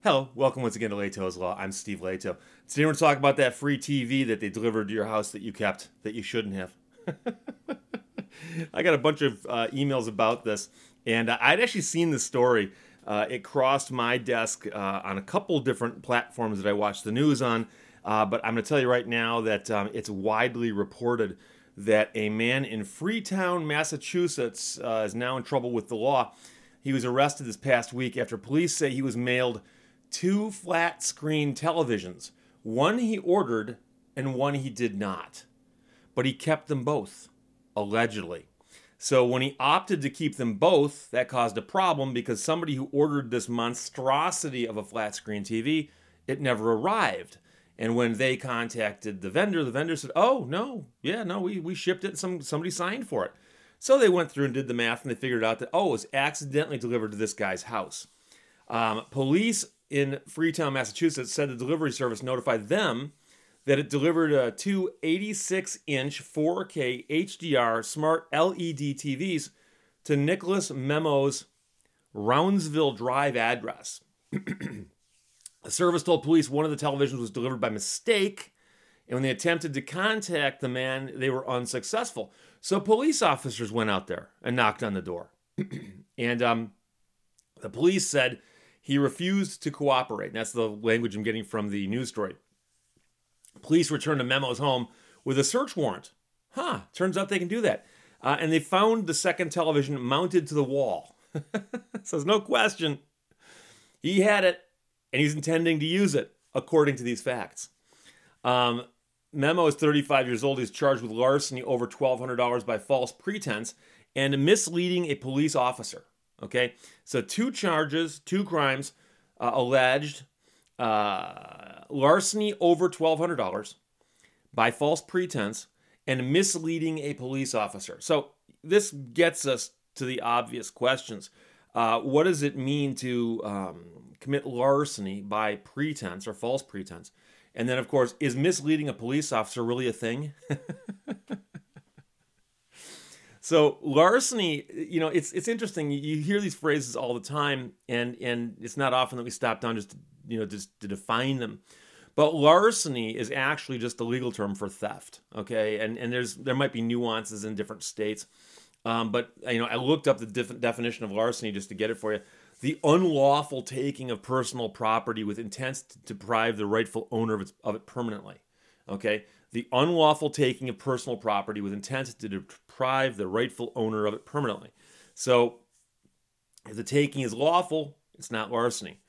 Hello, welcome once again to Leto's Law. I'm Steve Leto. Today we're going to talk about that free TV that they delivered to your house that you kept, that you shouldn't have. I got a bunch of emails about this, and I'd actually seen this story. It crossed my desk on a couple different platforms that I watch the news on, but I'm going to tell you right now that it's widely reported that a man in Freetown, Massachusetts is now in trouble with the law. He was arrested this past week after police say he was mailed two flat screen televisions. One he ordered and one he did not. But he kept them both, allegedly. So when he opted to keep them both, that caused a problem because somebody who ordered this monstrosity of a flat screen TV, it never arrived. And when they contacted the vendor said, oh, no, we shipped it and somebody signed for it. So they went through and did the math and they figured out that, it was accidentally delivered to this guy's house. Police in Freetown, Massachusetts said the delivery service notified them that it delivered two 86-inch 4K HDR smart LED TVs to Nicholas Memo's Roundsville Drive address. The service told police one of the televisions was delivered by mistake, and when they attempted to contact the man, they were unsuccessful. So police officers went out there and knocked on the door. And the police said he refused to cooperate. And that's the language I'm getting from the news story. Police returned to Memo's home with a search warrant. Turns out they can do that. And they found the second television mounted to the wall. So there's no question. He had it, and he's intending to use it, according to these facts. Memo is 35 years old. He's charged with larceny over $1,200 by false pretense and misleading a police officer. Okay, so two charges, two crimes alleged: larceny over $1,200 by false pretense and misleading a police officer. So this gets us to the obvious questions. What does it mean to commit larceny by pretense or false pretense? And then, of course, is misleading a police officer really a thing? So larceny, it's interesting. You hear these phrases all the time, and it's not often that we stop down just to define them. But larceny is actually just the legal term for theft. Okay, and there might be nuances in different states, but I looked up the different definition of larceny just to get it for you. The unlawful taking of personal property with intent to deprive the rightful owner of it permanently. Okay? The unlawful taking of personal property with intent to deprive the rightful owner of it permanently. So, if the taking is lawful, it's not larceny.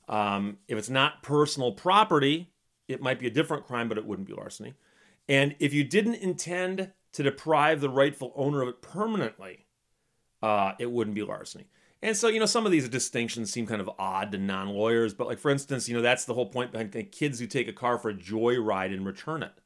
If it's not personal property, it might be a different crime, but it wouldn't be larceny. And if you didn't intend to deprive the rightful owner of it permanently, it wouldn't be larceny. And so, some of these distinctions seem kind of odd to non-lawyers, but like, for instance, that's the whole point behind kids who take a car for a joyride and return it.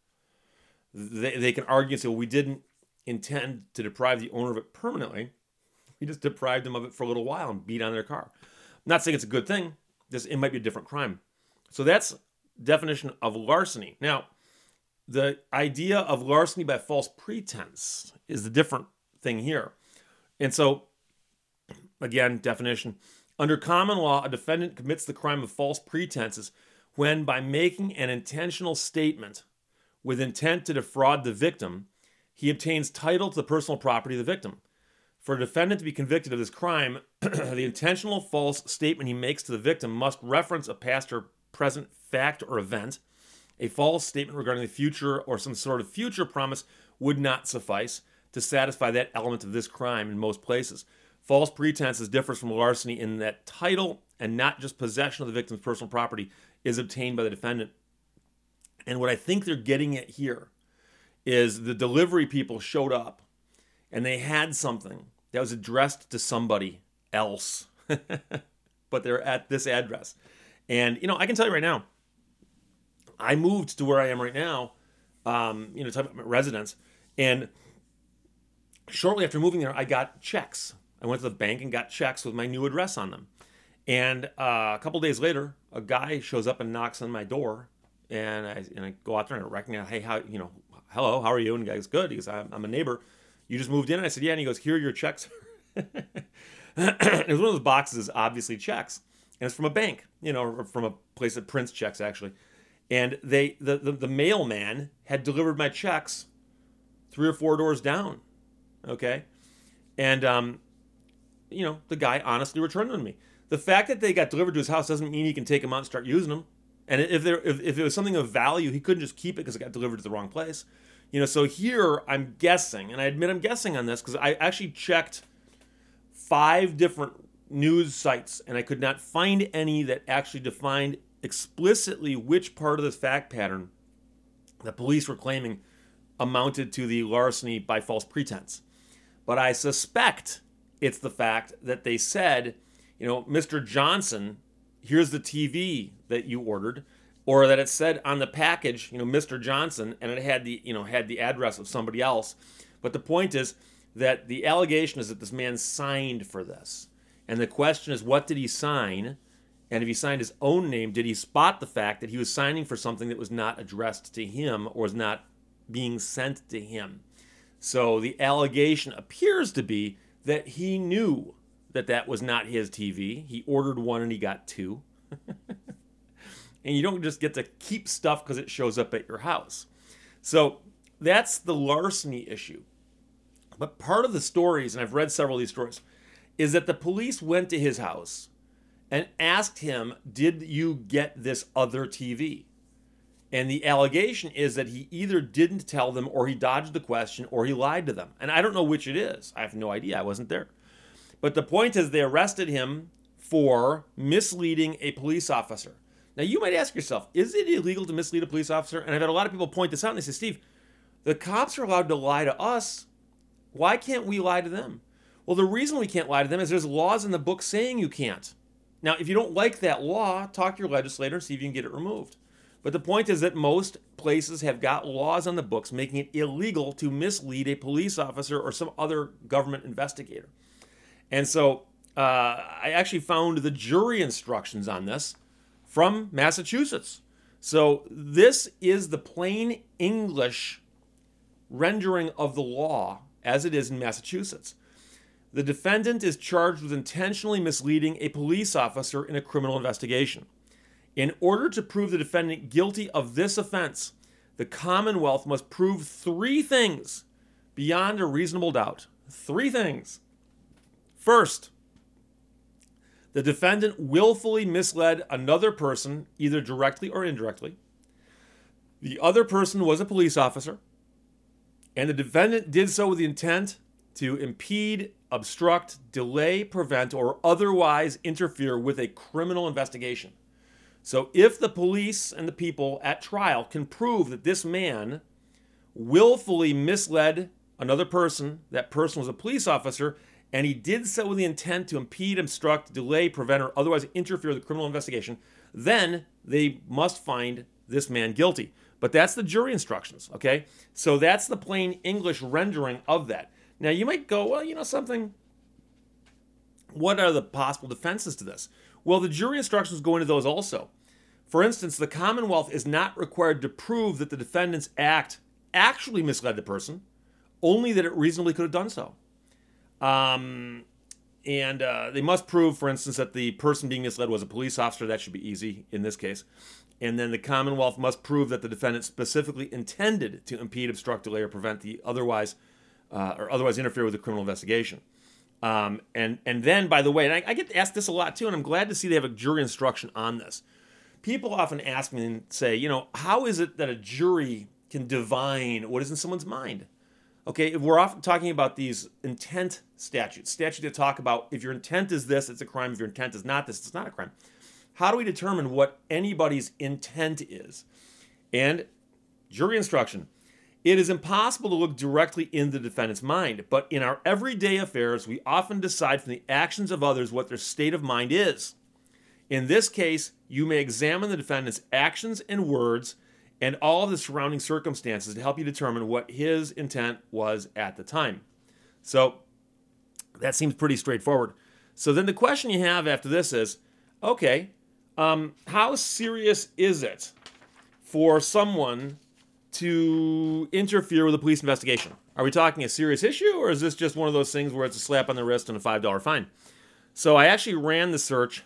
They can argue and say, well, we didn't intend to deprive the owner of it permanently. We just deprived them of it for a little while and beat on their car. I'm not saying it's a good thing. It might be a different crime. So that's definition of larceny. Now, the idea of larceny by false pretense is the different thing here. And so, again, definition. Under common law, a defendant commits the crime of false pretenses when, by making an intentional statement with intent to defraud the victim, he obtains title to the personal property of the victim. For a defendant to be convicted of this crime, the intentional false statement he makes to the victim must reference a past or present fact or event. A false statement regarding the future or some sort of future promise would not suffice to satisfy that element of this crime in most places. False pretenses differs from larceny in that title and not just possession of the victim's personal property is obtained by the defendant. And what I think they're getting at here is the delivery people showed up and they had something that was addressed to somebody else, but they're at this address. And, I can tell you right now, I moved to where I am right now, talking about my residence, and shortly after moving there, I got checks. I went to the bank and got checks with my new address on them. And a couple days later, a guy shows up and knocks on my door, and I go out there and I recognize, hey, hello, how are you? And the guy goes, good. He goes, I'm a neighbor. You just moved in? And I said, yeah. And he goes, here are your checks. It was one of those boxes, obviously checks. and it's from a bank, or from a place that prints checks actually. And the mailman had delivered my checks 3 or 4 doors down, okay? And, the guy honestly returned them to me. The fact that they got delivered to his house doesn't mean he can take them out and start using them. And if it was something of value, he couldn't just keep it because it got delivered to the wrong place. So here I'm guessing, and I admit I'm guessing on this because I actually checked 5 different news sites, and I could not find any that actually defined explicitly which part of this fact pattern the police were claiming amounted to the larceny by false pretense. But I suspect it's the fact that they said, Mr. Johnson, here's the TV that you ordered, or that it said on the package, Mr. Johnson, and it had the address of somebody else. But the point is that the allegation is that this man signed for this. And the question is, what did he sign? And if he signed his own name, did he spot the fact that he was signing for something that was not addressed to him or was not being sent to him? So the allegation appears to be that he knew that that was not his TV. He ordered one and he got 2. And you don't just get to keep stuff because it shows up at your house. So that's the larceny issue. But part of the stories, and I've read several of these stories, is that the police went to his house and asked him, did you get this other TV? And the allegation is that he either didn't tell them, or he dodged the question, or he lied to them. And I don't know which it is. I have no idea. I wasn't there. But the point is they arrested him for misleading a police officer. Now, you might ask yourself, is it illegal to mislead a police officer? And I've had a lot of people point this out, and they say, Steve, the cops are allowed to lie to us. Why can't we lie to them? Well, the reason we can't lie to them is there's laws in the book saying you can't. Now, if you don't like that law, talk to your legislator and see if you can get it removed. But the point is that most places have got laws on the books making it illegal to mislead a police officer or some other government investigator. And so I actually found the jury instructions on this from Massachusetts. So this is the plain English rendering of the law as it is in Massachusetts. The defendant is charged with intentionally misleading a police officer in a criminal investigation. In order to prove the defendant guilty of this offense, the Commonwealth must prove 3 things beyond a reasonable doubt. 3 things. First, the defendant willfully misled another person, either directly or indirectly. The other person was a police officer, and the defendant did so with the intent to impede, obstruct, delay, prevent, or otherwise interfere with a criminal investigation. So if the police and the people at trial can prove that this man willfully misled another person, that person was a police officer, and he did so with the intent to impede, obstruct, delay, prevent, or otherwise interfere with the criminal investigation, then they must find this man guilty. But that's the jury instructions, okay? So that's the plain English rendering of that. Now, you might go, well, something, what are the possible defenses to this? Well, the jury instructions go into those also. For instance, the Commonwealth is not required to prove that the defendant's act actually misled the person, only that it reasonably could have done so. And they must prove, for instance, that the person being misled was a police officer. That should be easy in this case. And then the Commonwealth must prove that the defendant specifically intended to impede, obstruct, delay, or prevent the otherwise interfere with the criminal investigation. And then, by the way, and I get asked this a lot too, and I'm glad to see they have a jury instruction on this. People often ask me and say, how is it that a jury can divine what is in someone's mind? Okay, we're often talking about these intent statutes that talk about if your intent is this, it's a crime. If your intent is not this, it's not a crime. How do we determine what anybody's intent is? And jury instruction. It is impossible to look directly in the defendant's mind, but in our everyday affairs, we often decide from the actions of others what their state of mind is. In this case, you may examine the defendant's actions and words and all of the surrounding circumstances to help you determine what his intent was at the time. So that seems pretty straightforward. So then the question you have after this is, okay, how serious is it for someone to interfere with a police investigation? Are we talking a serious issue, or is this just one of those things where it's a slap on the wrist and a $5 fine? So I actually ran the search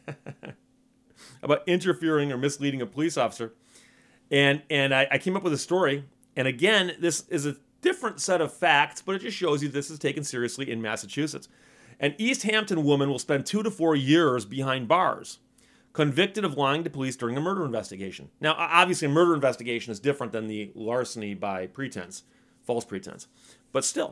about interfering or misleading a police officer, and I came up with a story. And again, this is a different set of facts, but it just shows you this is taken seriously in Massachusetts. An East Hampton woman will spend 2 to 4 years behind bars, convicted of lying to police during a murder investigation. Now, obviously, a murder investigation is different than the larceny by pretense, false pretense. But still,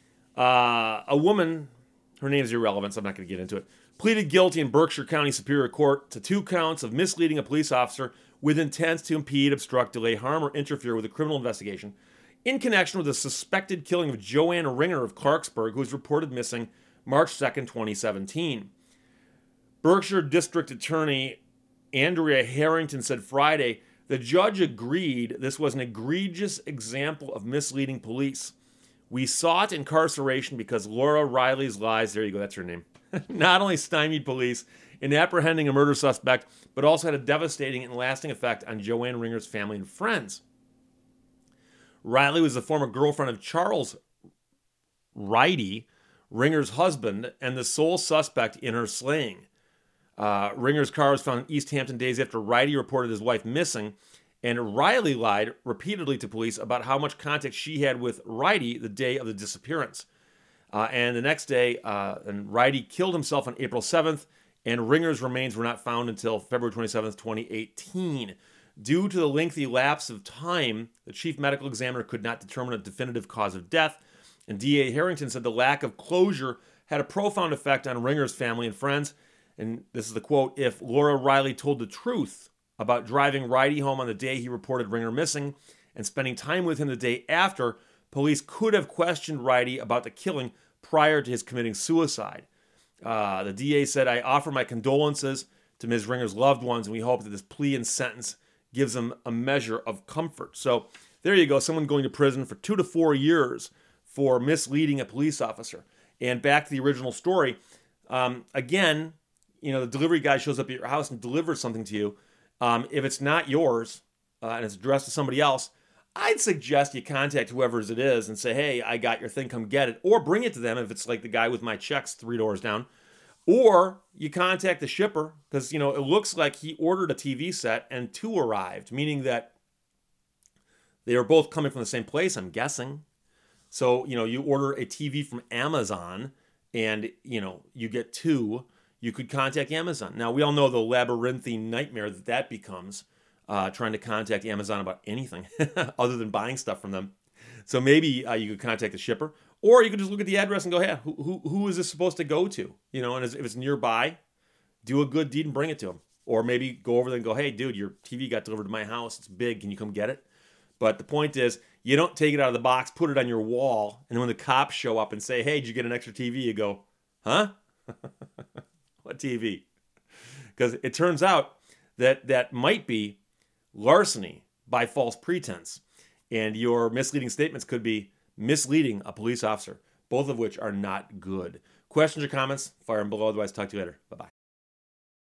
a woman, her name is irrelevant, so I'm not going to get into it, pleaded guilty in Berkshire County Superior Court to 2 counts of misleading a police officer with intent to impede, obstruct, delay, harm, or interfere with a criminal investigation in connection with the suspected killing of Joanne Ringer of Clarksburg, who was reported missing March 2nd, 2017. Berkshire District Attorney Andrea Harrington said Friday the judge agreed this was an egregious example of misleading police. We sought incarceration because Laura Riley's lies, there you go, that's her name, not only stymied police in apprehending a murder suspect, but also had a devastating and lasting effect on Joanne Ringer's family and friends. Riley was the former girlfriend of Charles Ridey, Ringer's husband, and the sole suspect in her slaying. Ringer's car was found in East Hampton days after Ridey reported his wife missing, and Riley lied repeatedly to police about how much contact she had with Ridey the day of the disappearance. And the next day, and Ridey killed himself on April 7th, and Ringer's remains were not found until February 27th, 2018. Due to the lengthy lapse of time, the chief medical examiner could not determine a definitive cause of death, and D.A. Harrington said the lack of closure had a profound effect on Ringer's family and friends. And this is the quote, if Laura Riley told the truth about driving Ridey home on the day he reported Ringer missing and spending time with him the day after, police could have questioned Ridey about the killing prior to his committing suicide. The DA said, I offer my condolences to Ms. Ringer's loved ones, and we hope that this plea and sentence gives them a measure of comfort. So there you go, someone going to prison for 2 to 4 years for misleading a police officer. And back to the original story, again, you know, the delivery guy shows up at your house and delivers something to you. If it's not yours and it's addressed to somebody else, I'd suggest you contact whoever it is and say, hey, I got your thing, come get it. Or bring it to them if it's like the guy with my checks 3 doors down. Or you contact the shipper because, you know, it looks like he ordered a TV set and 2 arrived, meaning that they are both coming from the same place, I'm guessing. So, you know, you order a TV from Amazon and, you know, you get 2. You could contact Amazon. Now, we all know the labyrinthine nightmare that becomes trying to contact Amazon about anything other than buying stuff from them. So maybe you could contact the shipper, or you could just look at the address and go, hey, who is this supposed to go to? You know, and if it's nearby, do a good deed and bring it to them. Or maybe go over there and go, hey, dude, your TV got delivered to my house. It's big. Can you come get it? But the point is, you don't take it out of the box, put it on your wall, and when the cops show up and say, hey, did you get an extra TV? You go, huh? What TV? Because it turns out that might be larceny by false pretense. And your misleading statements could be misleading a police officer, both of which are not good. Questions or comments? Fire them below. Otherwise, talk to you later. Bye-bye.